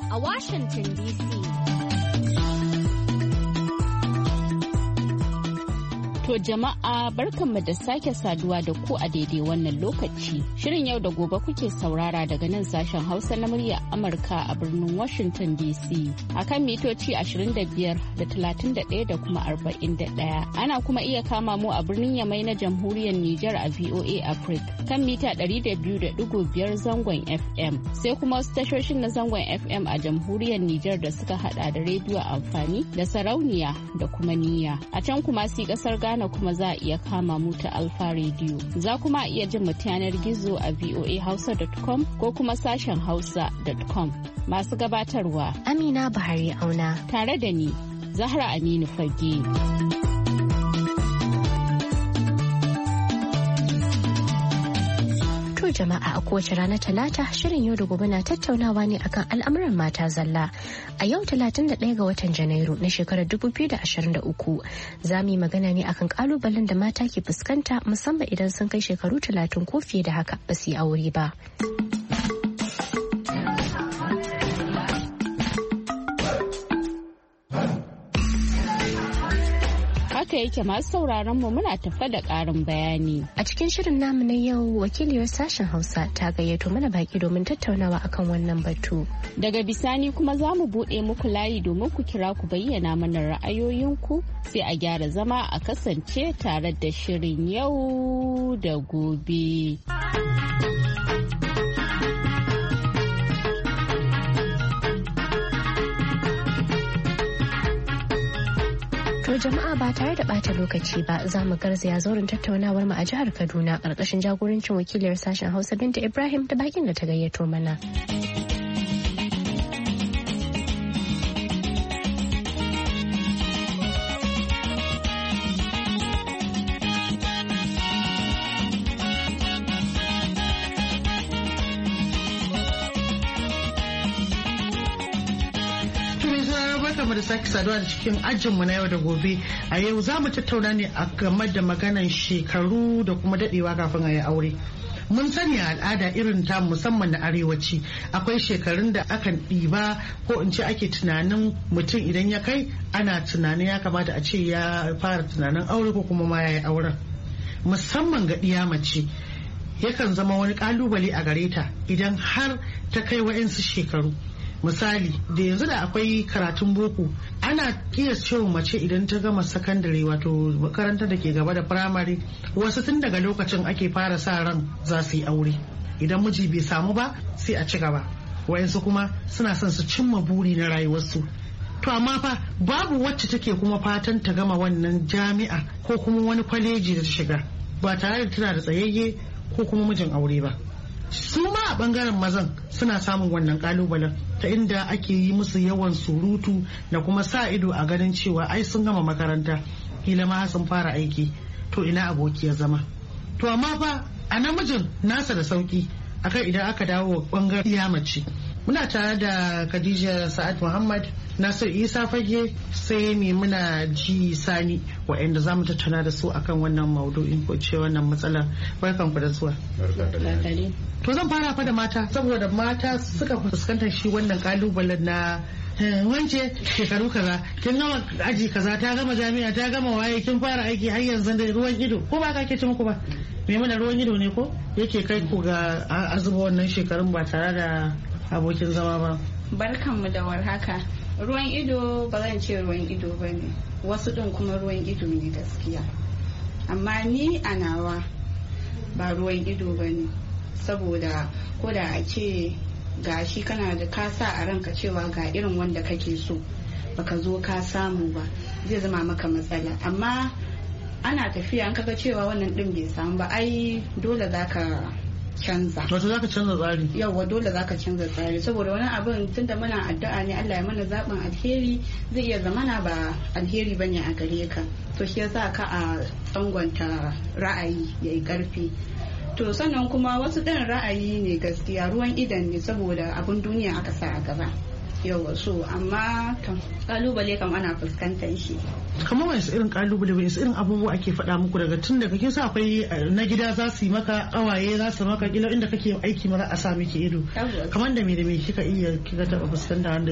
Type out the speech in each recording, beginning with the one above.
a Washington DC. To jama'a barkanmu da sake saduwa da ku a daidai wannan lokaci. Shirin yau da gobe kuke saurara daga nan sashen Hausa na murya Amurka a birnin Washington DC. A kan mitoci 25 da 31 da kuma 41. Ana kuma iya kama mu a birnin Yamai na Jamhuriyar Nijar a VOA Africa kan mita 200.5 zangon FM. Sai kuma wasu tashoshin na zangon FM a Jamhuriyar Nijar da suka hada da rediyo amfani da sarauniya da kuma niyya. A can kuma si kasar Ghana kuma za a iya kama mu ta Alfa Radio. Za kuma iya jin mu yanar gizo a voahausa.com ko kuma sashen hausa.com. Masu gabatarwa Amina Buhari Auna tare da ni Zahra Aminu Fage. Jama'a a kowace rana talata shirin yau da gobe na tattaunawa ne akan al'amuran mata zalla. A yau 31 ga watan Janairu na shekarar 2023 za mu yi magana ne akan kalubalen da mata ke fuskanta musamman idan sun kai shekaru 30 ko fiye da haka ba su yi aure ba. Haka yake masu sauraron mu muna tafa da ƙarin bayani. A cikin shirin namu na yau wakiliyar sashen Hausa ta gayyato mana baki domin tattaunawa akan wannan batu. Daga bisani kuma za mu buɗe muku layi domin ku kira ku bayyana mana ra'ayoyinku sai a gyara zama a kasance tare da shirin yau da gobe. To jama'a ba tare da bata lokaci ba za mu garzaya zauren tattaunawar mu a jihar Kaduna karkashin jagorancin wakiliyar sashen Hausa Binta Ibrahim da bakin da ta gayyato mana. mu da sake saduwa da cikin ajinmu na yau da gobe. A yau za mu tattauna ne a game da maganan shekaru da kuma dadewa kafin a yi aure. Mun sani a al'ada irin ta musamman na arewaci akwai shekarun da akan ɗiba ko in ce ake tunanin mutum idan ya kai ana tunanin ya kamata a ce ya fara tunanin aure ko kuma ma ya yi auren. Musamman ga ɗiya mace yakan zama wani ƙalubale a gare ta idan har ta kai wa'insu shekaru. Misali da yanzu da akwai karatun boko ana kiyas cewa mace idan ta gama sakandare wato makarantar da ke gaba da firamare wasu tun daga lokacin ake fara sa ran za su yi aure idan miji bai samu ba sai a ci gaba wayansu kuma suna son su cimma buri na rayuwarsu. To amma fa babu wacce take kuma fatan ta gama wannan jami'a ko kuma wani kwaleji da ta shiga ba tare da tana da tsayayye ko kuma mijin aure ba. Su ma a bangaren mazan suna samun wannan kalubalen ta inda ake yi musu yawan surutu da kuma sa ido a ganin cewa ai sun gama makaranta kila ma sun fara aiki to ina abokiyar zama. To amma fa a namijin nasa da sauki akan idan aka dawo bangaren iya mace. Muna tare da Khadija Sa'ad Muhammad, Nasir Isa Fage sai muna ji Sani waɗanda za mu tattauna da su akan wannan maudu'in ko ce wannan matsalar. Barkan ku da zuwa. To zan fara fa da mata saboda mata suka fuskantar shi wannan kalubalen na wance shekaru kaza kin gama aji kaza ta gama jami'a ta gama waye kin fara aiki har yanzu da ruwan ido ko ba ka ke ci muku ba me mana ruwan ido ne ko yake kai ku ga azuba wannan shekarun ba tare da abokin zama ba. Barkanmu da warhaka. Ruwan ido ba zan ce ruwan ido ba ne, wasu ɗin kuma ruwan ido ne gaskiya. Amma ni a nawa ba ruwan ido ba ne, saboda ko da a ce gashi kana da ka sa a ranka cewa ga irin wanda kake so baka zo ka samu ba zai zama maka matsala. Amma ana tafiya an kaga cewa wannan ɗin bai samu ba ai dole zaka canza. Wato zaka canza tsari? Yawwa dole zaka canza tsari saboda wani abin tunda muna addu'a ne Allah ya mana zaɓin alheri zai iya zamana ba alheri bane a gare ka. To shi yasa ka a tsangwanta ra'ayi yayi ƙarfi. To sannan kuma wasu ɗin ra'ayi ne gaskiya ruwan idan ne saboda abin duniya aka sa a gaba. yawa so amma kalubale kam ana fuskantar shi. Kamar wani irin kalubale wani irin abubuwa ake faɗa muku daga tun daga kin sa akwai na gida za su yi maka, ƙawaye za su maka, kila inda kake aiki mara a sa miki ido, kamar da me kika taɓa fuskanta wanda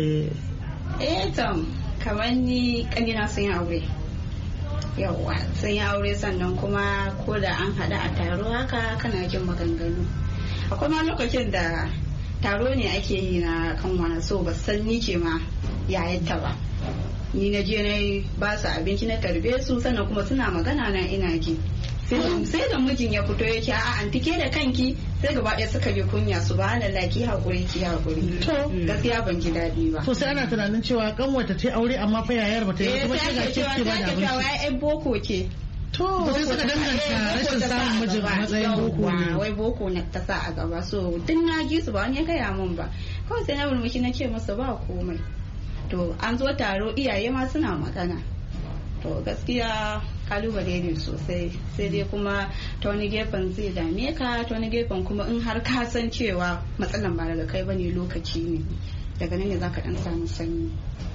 kamar ni kanina sun yi aure, yawa sun yi aure sannan kuma ko da an haɗa a taro haka kana jin maganganu. Akwai ma lokacin da taro ne ake yi na kanwana, so ba san ni ce ma yayanta ba, ni na je na ba su abinci na tarbe su, sannan kuma suna magana na ina ji, sai da mijin ya fito ya ce a antike da kanki, sai gaba ɗaya suka ji kunya, su ba halalla ki haƙuri gaskiya ban ji daɗi ba. To sai ana tunanin cewa kanwata ta aure amma fa yayar ba ta yi, kuma ga kike ba da abinci. Sai ai boko ke. To sai suka danganta rashin samun mijin a matsayin boko ne. Wai boko na ta sa a gaba, so duk na ji su ba wani ya gaya min ba, kawai sai na murmushi na ce masa ba komai. To an zo taro iyaye ma suna magana, to gaskiya kalubale ne sosai, sai dai kuma ta wani gefen zai dame ka, ta wani gefen kuma in har ka san cewa matsalan ba daga kai bane, lokaci ne, daga nan ne zaka dan samu sanyi.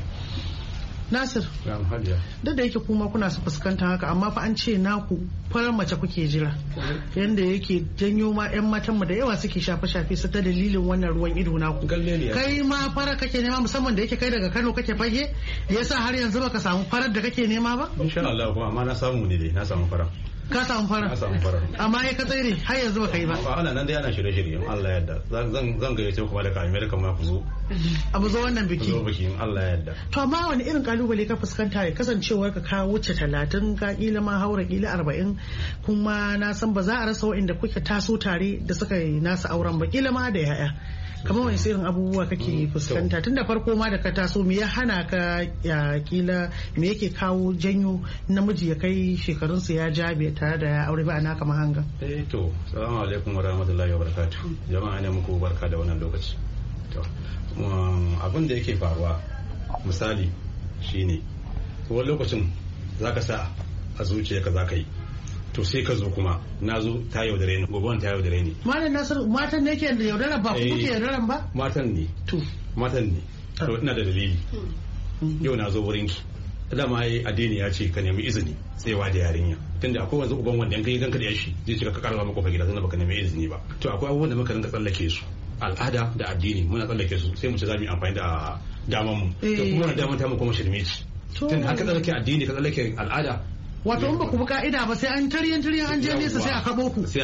Nasir, duk da yake kuma kuna su fuskanta haka, amma fa an ce naku farar mace kuke jira, yanda yake janyo ma 'yan matan mu da yawa suke shafe-shafe su ta dalilin wannan ruwan ido naku. Kai ma fara kake nema, musamman da yake kai daga Kano kake fage, yasa har yanzu baka samu farar da kake nema ba? Insha Allah kuma amma na samu ne dai, na samu farar. Ka samu farar? Na samu farar. Amma ya ka tsere har yanzu baka yi ba. Ana nan dai ana shirye-shirye in Allah ya yarda. Zan gayyace kuma daga America ma ku zo. A mu zo wannan biki. Zo biki in Allah ya yarda. To amma wani irin kalubale ka fuskanta ya kasancewar ka wuce 30, ka kila ma haura kila 40, kuma na san ba za a rasa wa'inda kuke taso tare da suka yi nasu auren ba, kila ma da yaya. Kamar wani irin abubuwa kake fuskanta tun da farko ma da ka taso, me ya hana ka, ya kila me yake kawo janyo namiji ya kai shekarunsa ya jabe tare da ya aure ba ana kama hanga? To salamu alaikum wa rahmatullahi wa barakatuh, jama'a ne muku barka da wannan lokaci. To abin da yake faruwa misali shine wani lokacin zaka sa a zuciyarka zaka yi, to sai ka zo kuma na zo ta yaudare ni, gobe ta yaudare ni. Malam Nasiru, matan ne ke da yaudara ba ku kuke yaudaran ba? Matan ne. To ina da dalili. Yau na zo wurin ki, dama ai addini ya ce ka nemi izini tsayawa da yarinya, tunda akwai wanzu uban wanda yanka ganka da yashi zai cika ka karba maka gida tunda baka nemi izini ba. To akwai abubuwan da muka rinka tsallake su, al'ada da addini muna tsallake su, sai mu ce za mu yi amfani da daman mu, to kuma wannan daman ta mu kuma shirme ci, tunda haka tsallake addini ka tsallake al'ada. Wato in ba ku bi ka'ida ba sai an taryan an je nesa sai a kabo ku.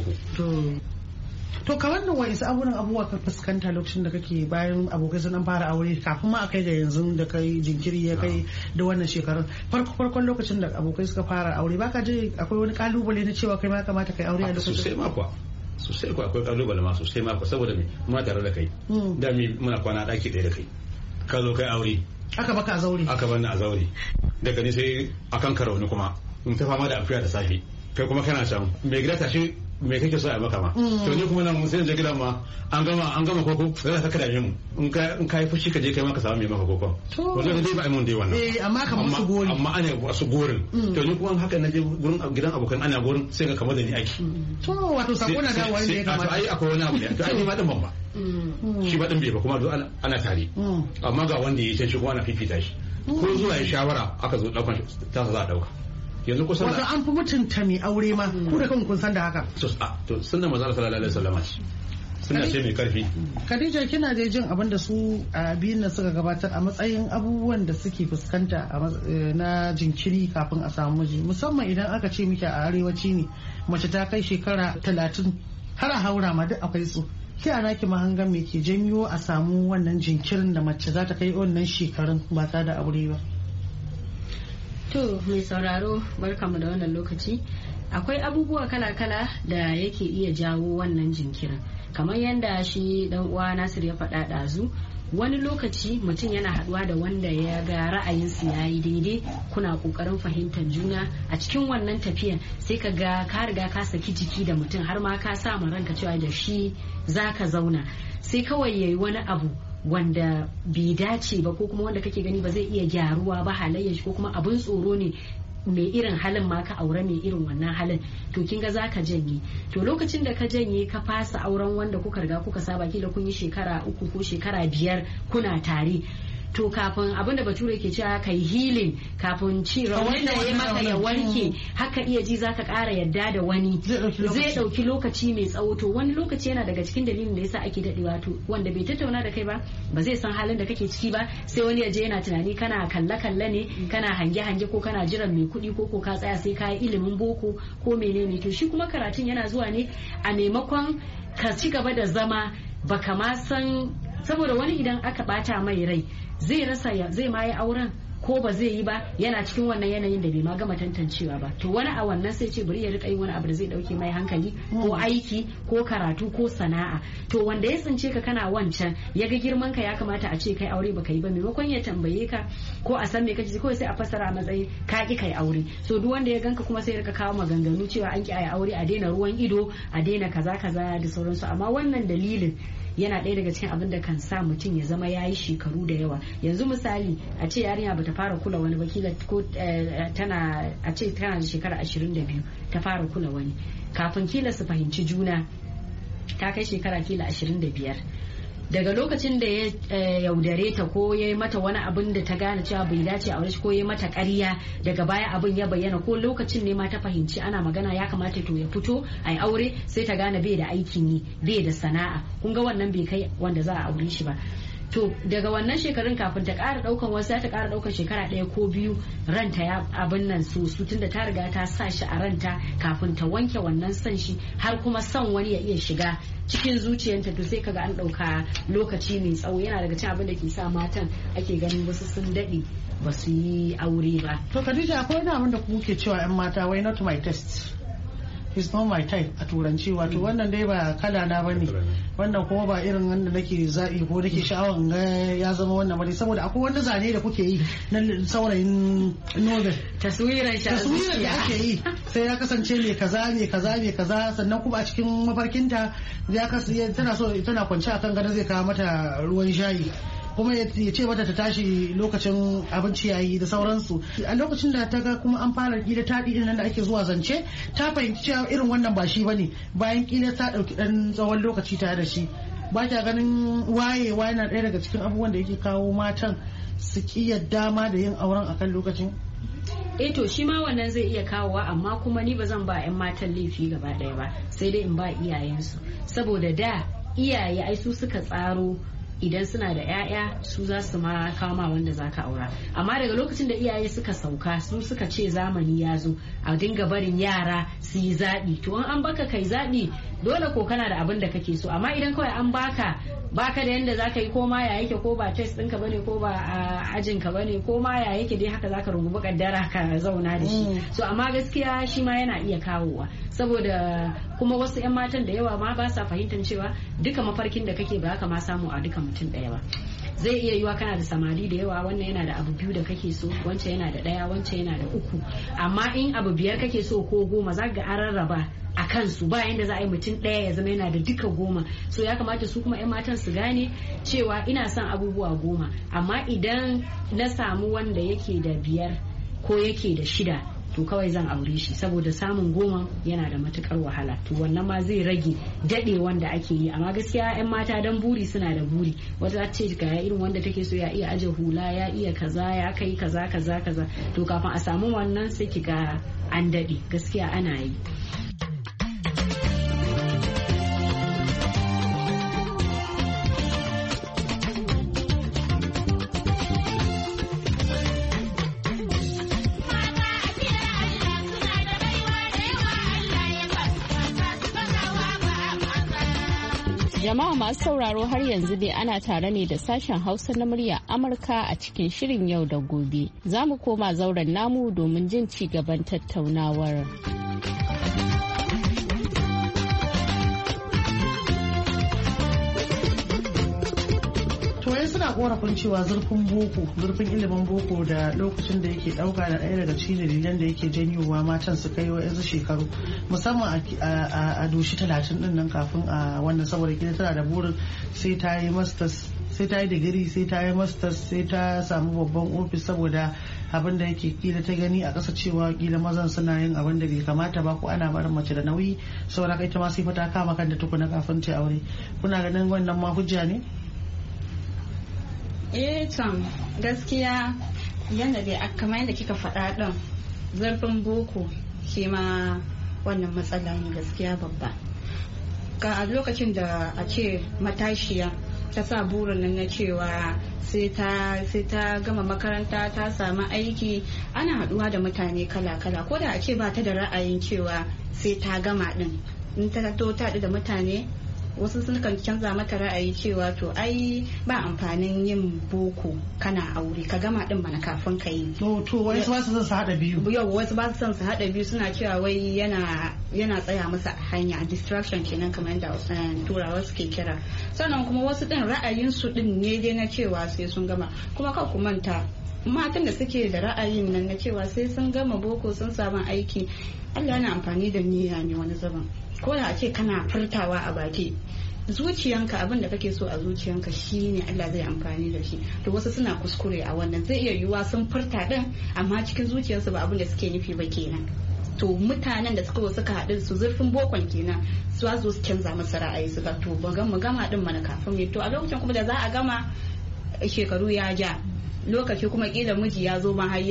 To ka wannan wa isa abubuwa ka fuskanta lokacin da kake bayan abokai sun fara aure, kafin ma a kai ga yanzu da kai jinkiri ya kai da wannan shekarun, farkon lokacin da abokai suka fara aure, baka je akwai wani kalubale na cewa kai ma kamata kai aure a lokacin? Sosai kuwa akwai kalubale ma sosai ma kuwa, saboda me muna tare da kai, da muna kwana daki ɗaya da kai, ka zo kai aure aka baka a zaure, aka bani a zaure, daga ni sai akan karauni kuma in ta fama da afiya da safe, kai kuma kana can mai gida tashi me kake so a maka ma, to ni kuma nan sai je gidan ma an gama koko sai ka kada mu in ka yi fushi ka je kai ma ka samu mai maka koko, wallahi dai ba ai mun dai wannan, amma kamar su gori, amma ana wasu gorin, to ni kuma haka na je gurin gidan abokan ana gorin sai ga kamar da ni aiki. To wato sako na da wanda ya kamata ai akwai wani abu ne, to ai ni ma din ban ba, shi ba din bai ba, kuma duk ana tare, amma ga wanda ya ce shi kuma ana fifita shi, ko zuwa ya shawara aka zo daukan ta za a dauka. Yanzu kusan wato an fi mutunta mai aure ma, ku da kanku kun san da haka. To sunna manzo sallallahu alaihi wasallam suna ce mai karfi. Khadija, kina da jin abin da su a biyun nan suka gabatar a matsayin abubuwan da suke fuskanta na jinkiri kafin a samu miji, musamman idan aka ce miki a arewaci ne mace ta kai shekara 30 har a haura ma duk akwai su. Ki ana ki mahangan me ke janyo a samu wannan jinkirin da mace za ta kai wannan shekarun ba ta da aure ba? To mai sauraro barkamu da wannan lokaci, akwai abubuwa kala-kala da yake iya jawo wannan jinkirin, kamar yadda shi dan uwa Nasir ya faɗa ɗazu. Wani lokaci mutum yana haɗuwa da wanda ya ga ra'ayinsu ya yi daidai, kuna ƙoƙarin fahimtar juna a cikin wannan tafiyan, sai ka ga ka riga ka saki jiki da mutum har ma ka sa ma ranka cewa da shi za ka zauna, sai kawai yayi wani abu wanda bai dace ba, ko kuma wanda kake gani ba zai iya gyaruwa ba halayyar shi, ko kuma abin tsoro ne mai irin halin ma ka aure mai irin wannan halin to kin ga zaka janye. To lokacin da ka janye ka fasa auren wanda kuka riga kuka saba kila kun yi shekara 3 ko shekara 5 kuna tare, to kafin abin da bature ke cewa kai healing, kafin ci raunin da ya maka ya warke haka iya ji zaka ƙara yadda da wani zai ɗauki lokaci mai tsawo. To wani lokaci yana daga cikin dalilin da yasa ake daɗewa, to wanda bai tattauna da kai ba zai san halin da kake ciki ba, sai wani ya je yana tunani kana kalle ne, kana hange ko kana jiran mai kuɗi ko ka tsaya sai ka yi ilimin boko ko menene. To shi kuma karatun yana zuwa ne a maimakon ka ci gaba da zama baka ma san, saboda wani idan aka bata mai rai zai rasa zai ma yi auren ko ba zai yi ba, yana cikin wannan yanayin da bai ma gama tantancewa ba. To wani a wannan sai ce bari ya rika yin wani abu da zai dauke mai hankali ko aiki ko karatu ko sana'a. To wanda ya tsince ka kana wancan ya ga girman ka ya kamata a ce kai aure baka yi ba, maimakon ya tambaye ka ko a san me kake kawai sai a fassara a matsayin ka ki kai aure. So duk wanda ya ganka kuma sai ya rika kawo maganganu cewa an ki ayi aure, a daina ruwan ido, a daina kaza da sauransu. Amma wannan dalilin yana ɗaya daga cikin abin da kan sa mutum ya zama ya yi shekaru da yawa. Yanzu misali a ce yarinya bata fara kula wani ba, kila ko tana a ce tana da shekara 22 ta fara kula wani, kafin kila su fahimci juna ta kai shekara kila 25. daga lokacin da ya yaudare ta ko ya yi mata wani abin da ta gane cewa bai dace a shi, ko ya yi mata ƙarya, daga baya abin ya bayyana, ko lokacin ne ma ta fahimci ana magana ya kamata to ya fito a yi aure, sai ta gane bai da aikin yi, bai da sana'a. Kun ga wannan bai kai wanda za a aure shi ba. To daga wannan shekarun kafin ta ƙara ɗaukan wasu, ta ƙara ɗaukan shekara 1 ko 2, ranta ya abin nan su tunda ta riga ta sa shi a ranta, kafin ta wanke wannan son shi har kuma son wani ya iya shiga cikin zuciyarta, to sai kaga an ɗauka lokaci mai tsawo. Yana daga cikin abin da ke sa matan ake ganin wasu sun daɗe ba su yi aure ba. To Khadija, akwai wani abin da kuke cewa 'yan mata wai not my taste, it's not my type a turanci, wato wannan dai ba kala na bane, wannan kuma ba irin wanda nake zaɓi ko nake sha'awan ga ya zama wannan bane, saboda akwai wani zane da kuke yi na saurayin novel, taswirar da ake yi sai ya kasance mai kaza, sannan kuma a cikin mafarkinta tana kwance akan gado zai kawo mata ruwan shayi, kuma ya ce mata ta tashi lokacin abinci yayi da sauransu. A lokacin da ta ga kuma an fara kila taɗi din nan da ake zuwa zance, ta fahimci cewa irin wannan ba shi bane, bayan kila ta ɗauki ɗan tsawon lokaci tare da shi. Ba ta ganin wayewa yana ɗaya daga cikin abubuwan da yake kawo matan su ki yadda ma da yin auren akan lokacin? To shi ma wannan zai iya kawowa, amma kuma ni ba zan ba 'yan matan laifi gaba ɗaya ba, sai dai in ba iyayensu, saboda da iyaye ai su suka tsaro idan suna da 'ya'ya su za su ma kama wanda za ka aura. Amma daga lokacin da iyaye suka sauka, su suka ce zamani ya zo a dinga barin yara su yi zaɓi, to an baka kai zaɓi dole ko kana da abin da kake so. Amma idan kawai an baka da yanda zaka yi, ko ma ya yake, ko ba test ɗinka bane, ko ba ajin ka bane, ko ma ya yake dai haka zaka rungumi kaddara ka zauna da shi. So amma gaskiya shi ma yana iya kawowa, saboda kuma wasu 'yan matan da yawa ma ba sa fahimtar cewa duka mafarkin da kake ba haka ma samu a duka mutum ɗaya ba. Zai iya yiwa kana da samari da yawa, wannan yana da abu 2 da kake so, wancan yana da 1, wancan yana da 3, amma in abu 5 kake so ko 10 za ga an rarraba a kansu, ba yanda za a yi mutum ɗaya ya zama yana da duka 10. So ya kamata su kuma 'yan matan su gane cewa ina son abubuwa 10, amma idan na samu wanda yake da 5 ko yake da 6, to kawai zan aure shi, saboda samun 10 yana da matukar wahala. To wannan ma zai rage daɗe wanda ake yi. Amma gaskiya 'yan mata dan buri suna da buri, wata ce ga irin wanda take so ya iya aje hula, ya iya kaza, ya kai kaza, to kafin a samu wannan sai ki ga an daɗe. Gaskiya ana yi. Jama'a masu sauraro, har yanzu dai ana tare ne da sashen Hausa na murya Amurka a cikin shirin yau da gobe. Za mu koma zauren namu domin jin ci gaban tattaunawar. Suna korafin cewa zurfin ilimin boko da lokacin da yake dauka da ɗaya daga cikin dalilan da yake janyowa matan su kai wa'yansu shekaru, musamman a doshi 30 din nan kafin a wannan, saboda kila tana da burin sai ta yi masters, sai ta yi digiri, sai ta yi masters, sai ta samu babban ofis, saboda abin da yake kila ta gani a ƙasa cewa kila mazan suna yin abin da bai kamata ba ko ana barin mace da nauyi saboda ita ma sai ta kama kanta tukuna kafin ta aure. Kuna ganin wannan ma hujja ne? Tom gaskiya yadda dai kamar yadda kika faɗa ɗin zurfin boko shi ma wannan matsala ne gaskiya babba. Ga a lokacin da a ce matashiya ta sa burin nan na cewa sai ta gama makaranta ta samu aiki, ana haɗuwa da mutane kala-kala ko da a ce ba ta da ra'ayin cewa sai ta gama ɗin, in ta haɗu da mutane wasu sun kan canza mata ra'ayi cewa to ai ba amfanin yin boko kana aure, ka gama din mana kafin ka yi. To wasu ba su son su hada biyu. Yau wasu ba su son su hada biyu, suna cewa wai yana tsaya masa hanya, distraction kenan kamar yadda turawa suke kira. Sannan kuma wasu din ra'ayin su din ne dai na cewa sai sun gama, kuma kan ku manta matan da suke da ra'ayin nan na cewa sai sun gama boko sun samu aiki, Allah yana amfani da niyya ne wani zaman. Ko da a ce kana furtawa a baki, zuciyanka abin da kake so a zuciyanka shine Allah zai amfani da shi. To wasu suna kuskure a wannan, zai iya yiwuwa sun furta din amma cikin zuciyarsu ba abin da suke nufi ba kenan. To mutanen da suka haɗu su zurfin bokon kenan su zo su canza masa ra'ayi su ga to mu gama din mana kafin mu. To a lokacin kuma da za a gama shekaru ya ja, lokaci kuma kila miji ya zo ma har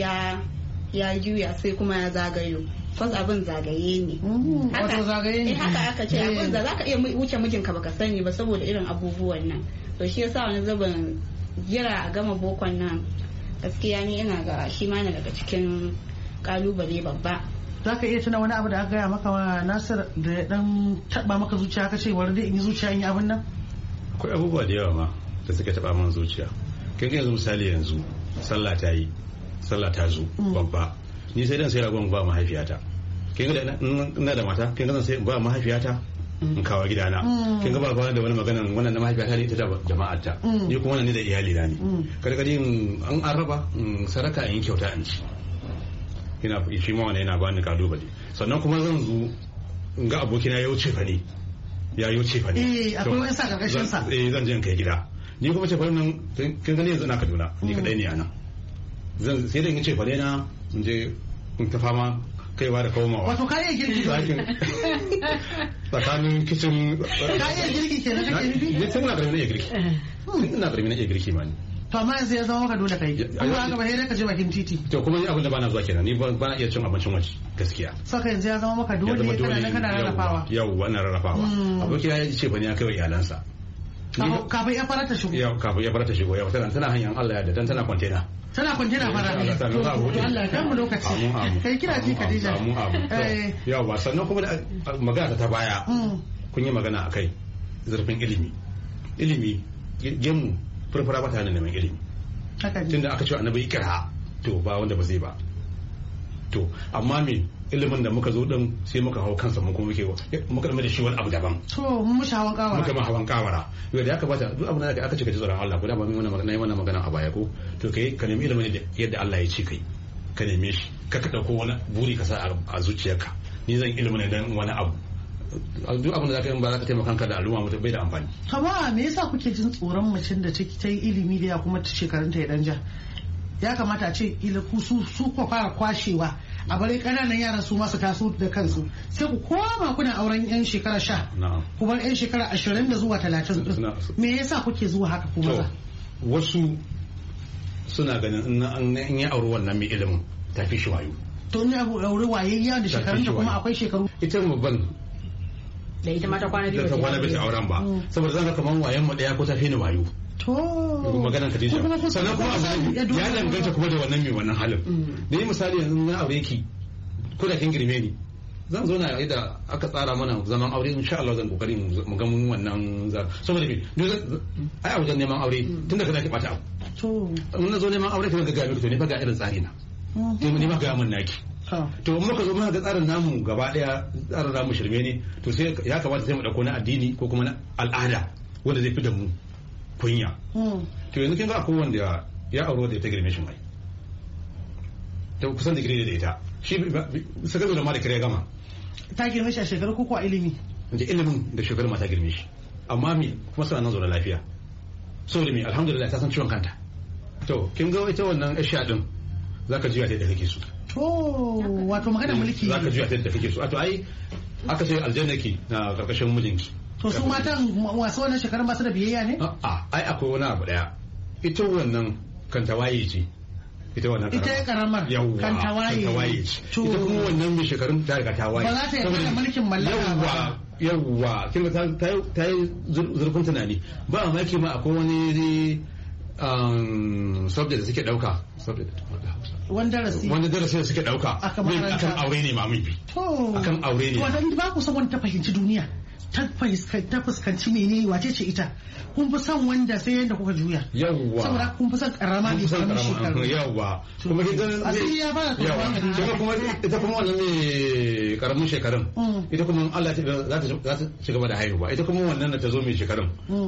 ya juya sai kuma ya zagayo. Kwas abin zagaye ne. Wato zagaye ne. Haka aka ce abin da zaka iya wuce mijinka baka sani ba saboda irin abubuwan nan. To shi yasa wani zaban jira a gama bokon nan gaskiya ni ina ga shi ma daga cikin kalubale babba. Za ka iya tuna wani abu da aka gaya maka wa Nasir da ya dan taba maka zuciya ka ce wani dai in yi zuciya in yi abin nan? Akwai abubuwa da yawa ma da suka taba min zuciya. Kai yanzu misali yanzu sallah ta yi, sallah ta zo babba. Ni sai dan sai ragon ba mahaifiyata. Kin ga ina da mata, kin ga zan sai ba mahaifiyata in kawo gidana. Kin ga ba da wani maganan wannan na mahaifiyata ne ita da jama'arta. Ni kuma wannan ne da iyali na ne. Kada an araba saraka in kyauta in ci. Ina shi ma wannan yana bani kalubale. Sannan kuma zan zo in ga abokina ya wuce fa ne. Ya wuce fa ne. Akwai wani sa karkashin sa. Zan je in kai gida. Ni kuma ce fa nan kin ga ne yanzu ina Kaduna. Ni kadai ne anan. Zan sai dan yace fa ne na in je in ta fama kaiwa da komawa. Wato ka iya girki tsakanin kicin ka iya girki ke na kake nufi? Ne tun na karmi na iya girki. Ina karmi na iya girki ma ni. To amma yanzu ya zama maka dole kai. Kuma haka ba sai ka je bakin titi. To kuma ni abin da bana zuwa kenan, ni ba na iya cin abincin waje gaskiya. Saka yanzu ya zama maka dole kana rarrafawa. Yau wannan rarrafawa. Abokin ya ce fa ne ya kai wa iyalansa. Kafin ya fara ta shigo. Yau kafin ya fara ta shigo, yau tana hanyar Allah ya da dan tana kwantena. Tana kwantena fara ne. Allah kan mu lokaci. Kai kira ji Khadija. Yau ba sannan kuma da magana ta baya. Kun yi magana akai zurfin ilimi. Ilimi gemu furfura ba ta neman ilimi. Tunda aka ce annabi ikra to ba wanda ba zai ba. To amma me ilimin da muka zo din sai muka hau kansa mu kuma muka da shi wani abu daban. To mun mushi hawan kawara. Muka ma hawan kawara. Yau da ya kamata duk abin da aka ce ka ji tsoron Allah ko da ba mun wannan magana a baya ko to kai ka nemi ilimin yadda Allah ya ce kai ka neme shi ka dauko wani buri ka sa a zuciyarka ni zan ilimin dan wani abu. Duk abin da zaka yi ba zaka taimaka kanka da al'umma mutum bai da amfani. To ba me yasa kuke jin tsoron macen da ta yi ilimi da ya kuma shekarunta ya danja? Ya kamata a ce ila ku su ko fara kwashewa a bare kananan yaran su masu taso da kansu sai ku koma kuna auren yan shekara 10 ku bar yan shekara 20 da zuwa 30 me yasa kuke zuwa haka ku maza? Wasu suna ganin in ya auri wannan mai ilimin ta fi shi wayo. To ni aure wayayya da shekarun da kuma akwai shekaru. Ita babban da ita ma ta kwana biyu ta auren ba saboda zan ga kaman wayan mu daya ko ta fi ni wayo. To maganar Khadija sannan kuma ya danganta kuma da wannan mai wannan halin da yi misali yanzu na aure ki ko da kin girme ni zan zo na yadda aka tsara mana zaman aure insha Allah zan kokari mu ga mun wannan saboda me ai a wajen neman aure tunda kana ki bata abu to mun na zo neman aure kana ga miki to ne fa ga irin tsari na ne ma ga mun naki to in muka zo muka ga tsarin namu gaba daya tsarin namu shirme ne to sai ya kamata sai mu dauko na addini ko kuma na al'ada wanda zai fi da mu kunya. To yanzu kin ga akwai wanda ya auro da ita girme shi mai. To kusan digiri da ita. Shi saka zo da ma da kire gama. Ta girme shi a shekaru ko a ilimi? Da ilimin da shekaru ma ta girme shi. Amma me kuma suna nan zo da lafiya. Saboda me alhamdulillah ta san ciwon kanta. To kin ga ita wannan Aisha din zaka juya ta yadda kake so. To wato magana mulki zaka juya ta yadda kake so. Wato ai aka ce aljanna ki na karkashin mijinki. To su matan wasu wannan shekarun ba su da biyayya ne? Ai akwai wani abu daya. Ita wannan kan tawaye ce. Ita wannan karamar kan tawaye ce. Ita kuma wannan mai shekarun ta riga tawaye. Ba za ta yi mulkin mallaka ba. Yawwa kin ga ta yi zurfin tunani. Ba mamaki ma akwai wani subject da suke dauka wanda darasi da suke dauka akan aure ne ma mafi akan aure ne to ba ku san wanda ta fahimci duniya ta fuskanci menene wace ce ita kun fi son wanda sai yadda kuka juya yawwa saboda kun fi son karama ne karamin shekaru yawwa kuma asiri ya fara kuma ita kuma wannan ne karamin shekarun ita kuma Allah za ta ci gaba da haihuwa ita kuma wannan da ta zo mai shekarun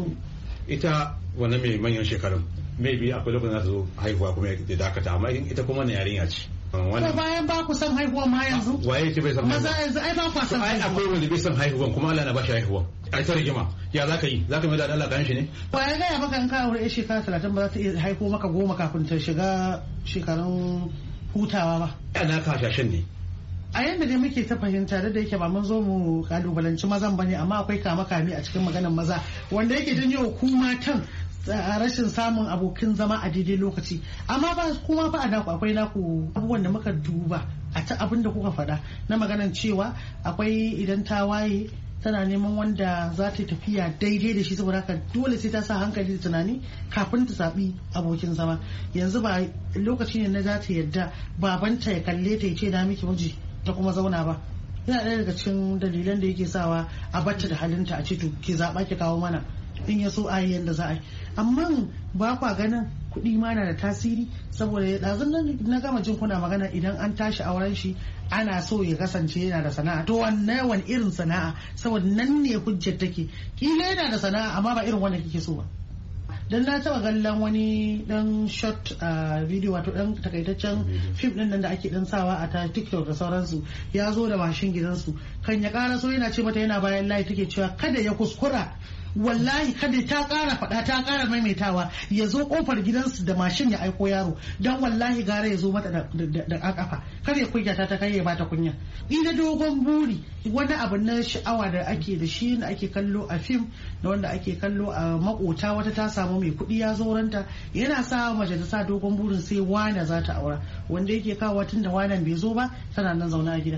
ita wannan mai manyan shekarun maybe akwai lokacin za ta zo haihuwa kuma ya dakata amma ita kuma na yarinya ce. Ko bayan ba ku son haihuwa ma yanzu? Waye ce bai son haihuwa? Maza yanzu ai ba ku son haihuwa. Ai akwai wanda bai son haihuwan kuma Allah na ba shi haihuwa. Ai ta rigima. Ya za ka yi? Za ka mai da Allah kan shi ne? Ba ya gaya maka in ka aure shekara 30 ba za ta iya haifo maka 10 kafin ta shiga shekarun hutawa ba. Ana kashashen ne. A yanda dai muke ta fahimta da yake ba mun zo mu kalubalanci mazan bane amma akwai kame a cikin maganar maza wanda yake janyo ku matan rashin samun abokin zama a daidai lokaci amma ba kuma ba a naku akwai naku abubuwan da muka duba a ta abin da kuka faɗa na maganan cewa akwai idan ta waye tana neman wanda za ta tafiya daidai da shi saboda haka dole sai ta sa hankali da tunani kafin ta zaɓi abokin zama yanzu ba lokaci ne na za ta yadda babanta ya kalle ta ya ce na miki miji ta kuma zauna ba yana ɗaya daga cikin dalilan da yake sawa a bata da halinta a ce to ki zaɓa ki kawo mana in ya so a yi yadda za a yi amma ba kwa ganin kuɗi ma na da tasiri saboda ɗazun na gama jin kuna magana idan an tashi auren shi ana so ya kasance yana da sana'a to wannan wani irin sana'a saboda nan ne hujjar take kila yana da sana'a amma ba irin wanda kike so ba dan na taba kallon wani dan short video wato dan takaitaccen film din nan da ake dan sawa a ta TikTok da sauransu ya zo da mashin gidansu kan ya ƙara so yana ce mata yana bayan layi take cewa kada ya kuskura wallahi kada ta ƙara faɗa ta ƙara maimaitawa ya zo ƙofar gidansu da mashin ya aiko yaro don wallahi gara ya zo mata da ƙafa kar ya kunya ta kai ya bata kunya ina dogon buri wani abu na sha'awa da ake da shi da ake kallo a fim da wanda ake kallo a makota wata ta samu mai kuɗi ya zo ranta yana sa mace ta sa dogon burin sai wana za ta aura wanda yake kawo tun da wanan bai zo ba tana nan zaune a gidan.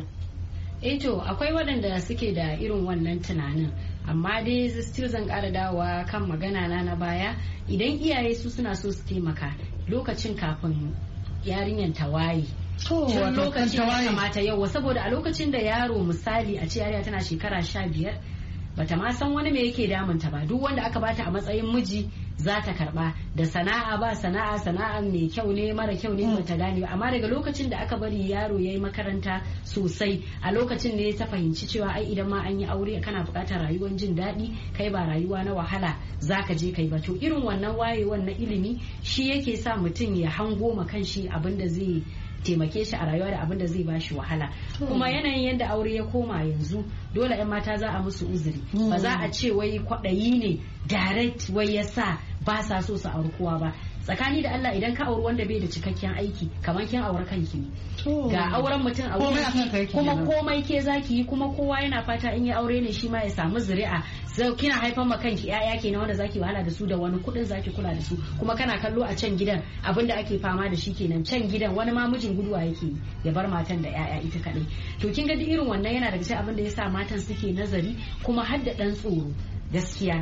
To akwai waɗanda suke da irin wannan tunanin amma dai still zan ƙara dawowa kan magana na baya idan iyaye su suna so su taimaka lokacin kafin yarinyar ta waye can lokacin ya kamata yawa saboda a lokacin da yaro misali a ce yarinya tana shekara 15 bata ma san wani me yake damunta ba duk wanda aka bata a matsayin miji za ta karba da sana'a ba sana'a mai kyau ne mara kyau ne bata gane ba amma daga lokacin da aka bari yaro yayi makaranta sosai a lokacin ne ta fahimci cewa ai idan ma an yi aure kana buƙatar rayuwar jin daɗi kai ba rayuwa na wahala zaka je kai ba to irin wannan wayewan na ilimi shi yake sa mutum ya hango ma kanshi abin da zai taimake shi a rayuwa da abin da zai bashi wahala kuma yanayin yadda aure ya koma yanzu dole 'yan mata za a musu uzuri ba za a ce wai kwaɗayi ne direct wai ya sa ba sa so su auri kowa ba tsakani da Allah idan ka auri wanda bai da cikakken aiki kamar kin aure kanki ne ga auren mutum a wurin kuma komai ke zaki yi kuma kowa yana fata in ya aure ne shi ma ya samu zuri'a zai kina haifan ma kanki yaya kenan wanda zaki wahala da su da wani kudin zaki kula da su kuma kana kallo a can gidan abinda ake fama da shi kenan can gidan wani ma mijin guduwa yake ya bar matan da yaya ita kadai to kin ga duk irin wannan yana daga cikin abin da yasa matan suke nazari kuma har da dan tsoro gaskiya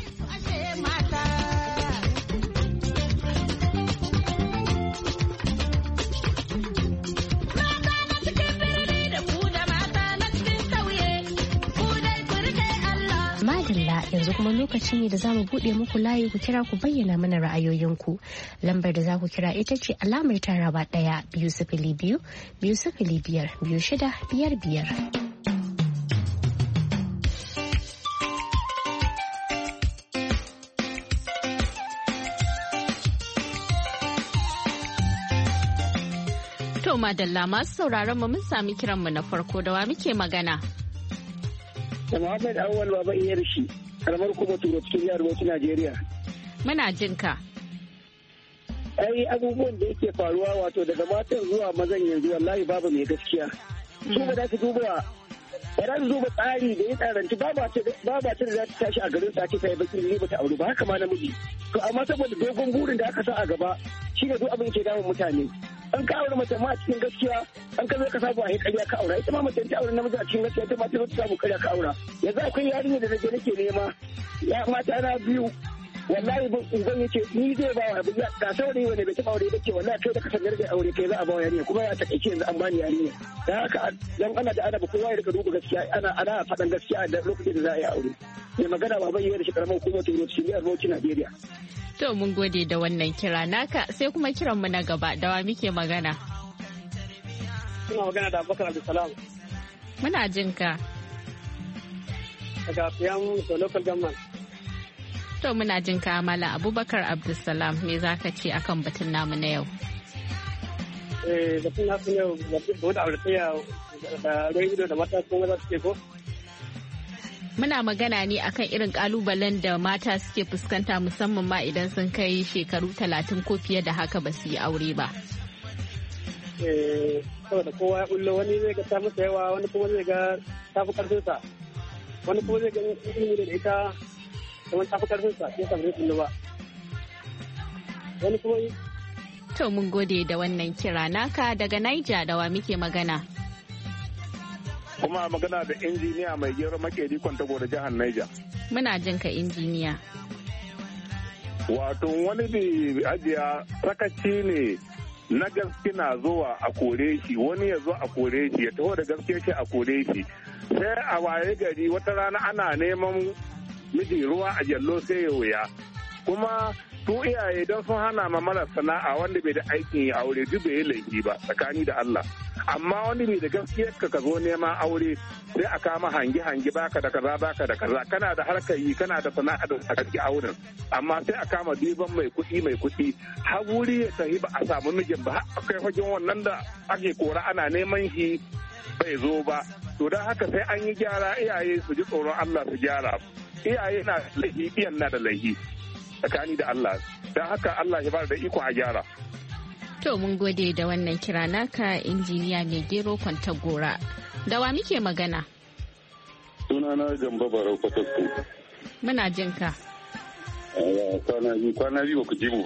yanzu kuma lokaci ne da za mu buɗe muku layi ku kira ku bayyana mana ra'ayoyinku lambar da za ku kira ita ce alamar taraba 1 2 0 2 0 5 2 6 5 5. To madalla masu sauraron mu mun sami kiran mu na farko da wa muke magana. Da Muhammad Awwal Baba Iyar shi karamar kuma turo cikin jihar Bauchi Najeriya. Muna jin ka. ai abubuwan da yake faruwa wato daga matan zuwa mazan yanzu wallahi babu mai gaskiya. Su ba za su duba ba za su duba tsari da ya tsaranci ba ta da za ta tashi a garin sa ce ta yi baki ne ba ta aure ba haka ma namiji. To amma saboda dogon burin da aka sa a gaba shi ne duk abin ke damun mutane. An ka aure mace ma a cikin gaskiya an ka zo ka samu a yi ƙarya ka aura ita ma mace ta aure namiji a cikin gaskiya ita ma ta zo ta samu ƙarya ka aura. Yanzu akwai yarinya da nake nema ya mata na biyu wallahi zan yace ni zai ba wa abin da saurayi wanda bai taɓa aure ba ce wallahi kai da ka sanar da aure kai za a ba wa yarinya kuma ya takaice yanzu an bani yarinya dan haka dan ana da adaba kowa ya rika duba gaskiya ana faɗan gaskiya da lokacin da za a yi aure mai magana ba bai yi da shi karamar hukumar Turo cikin Bauchi Najeriya. To mun gode da wannan kira naka sai kuma kiran mu na gaba da wa muke magana. Ina magana da Abubakar Abdulsalam. Muna jin ka. Daga Fiyam da local government. To muna jin ka Malam Abubakar Abdulsalam me za ka ce akan batun namu na yau? Batun nasu yau da auratayya da ruwan ido da mata sun gaza suke ko? Muna magana ne akan irin kalubalen da mata suke fuskanta musamman ma idan sun kai shekaru 30 ko fiye da haka ba su yi aure ba. Saboda kowa ya bullo wani zai ga ta masa yawa wani kuma zai ga tafi karfinsa wani kuma zai ga ilimi da ita kamar tafi karfinsa ya samu rikin ba wani kuma to mun gode da wannan kira naka daga Niger da wa muke magana kuma magana da injiniya mai gero makeri Kwantagora da jihar Niger. Muna jin ka injiniya. Wato wani bi ajiya sakaci ne na gaske na zuwa a kore shi wani ya zo a kore shi ya taho da gaske shi a kore shi sai a waye gari wata rana ana neman miji ruwa a jallo sai ya wuya kuma su iyaye don sun hana ma mara sana'a wanda bai da aikin ya aure duk bai yi laifi ba tsakani da Allah amma wanda bai da gaskiyar ka zo neman aure sai a kama hangi baka da kaza kana da harkar yi kana da sana'a da sarki auren amma sai a kama diban mai kuɗi har wuri ya tafi ba a samu mijin ba har kai fagen wannan da ake kora ana neman shi bai zo ba to don haka sai an yi gyara iyaye su ji tsoron Allah su gyara iyaye na laifi iyan na da laifi tsakani da Allah don haka Allah ya ba da iko a gyara. To mun gode da wannan kira naka injiniya mai gero Kwantagora. Da wa muke magana? Sunana Jamba Barau Kwatasku. Muna jin ka. Kwana biyu ba ku ji mu ba.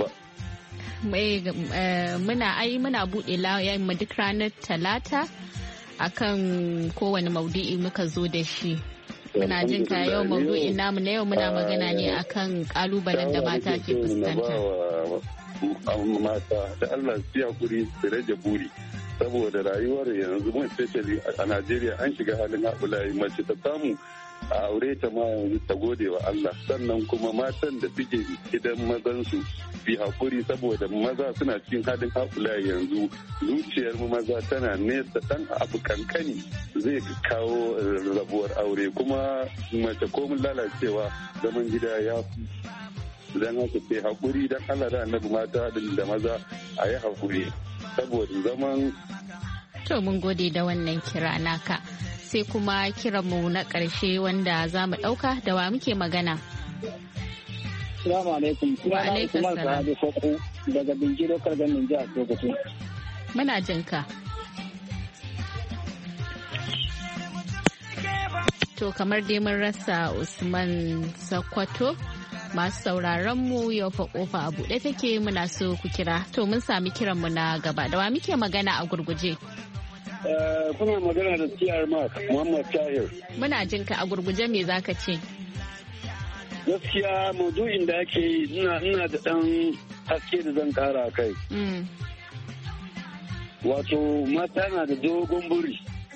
Muna buɗe layan mu duk ranar Talata akan kowane maudu'i muka zo da shi. Muna jin ka yau maudu'in namu na yau muna magana ne akan kalubalen da mata ke fuskanta. Mata da Allah su hakuri su rage buri saboda rayuwar yanzu mun especially a Najeriya an shiga halin haɓulayi mace ta samu a aure ta ma yanzu ta gode wa Allah sannan kuma matan da suke gidan mazan su fi hakuri saboda maza suna cikin halin haɓulayi yanzu zuciyar maza tana nesa dan abu kankani zai kawo rabuwar aure kuma mace ko mun lalacewa zaman gida ya dan haka sai hakuri dan Allah da annabi mata da maza a yi hakuri saboda zaman. To mun gode da wannan kira naka sai kuma kiranmu na ƙarshe wanda za mu ɗauka da wa muke magana. Salamu alaikum. Wa alaikum salam. Daga Binjiro Kargamin jihar Sokoto. Muna jin ka. To kamar dai mun rasa Usman Sakwato. Masu sauraron mu yau fa kofa a buɗe take muna so ku kira to mun sami kiran mu na gaba da wa muke magana a gurguje. Kuna magana da Tiyar Mark Muhammad Tahir. Muna jin ka a gurguje me zaka ce? Gaskiya maudu'in da ake yi ina da ɗan haske da zan ƙara kai. Wato mata na da dogon buri.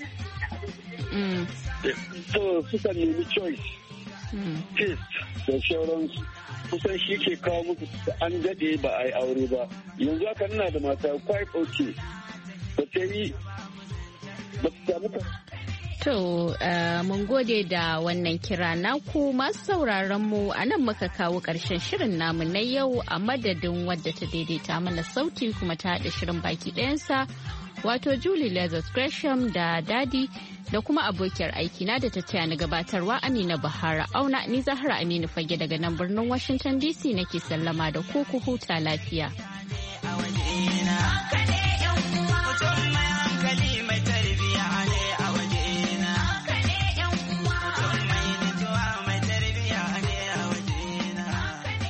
So suka nemi choice. Taste da sauransu kusan shi ke kawo musu an daɗe ba a yi aure ba yanzu haka ina da mata quite okay ba ta yi ba ta samu. To mun gode da wannan kira naku masu sauraron mu a nan muka kawo ƙarshen shirin namu na yau a madadin wadda ta daidaita mana sauti kuma ta haɗa shirin baki ɗayansa wato Julie Lazarus Gresham da Dadi da kuma abokiyar aikina da ta taya ni gabatarwa Amina Bahara Auna ni Zahra Aminu Fage daga nan birnin Washington DC nake sallama da ku huta lafiya.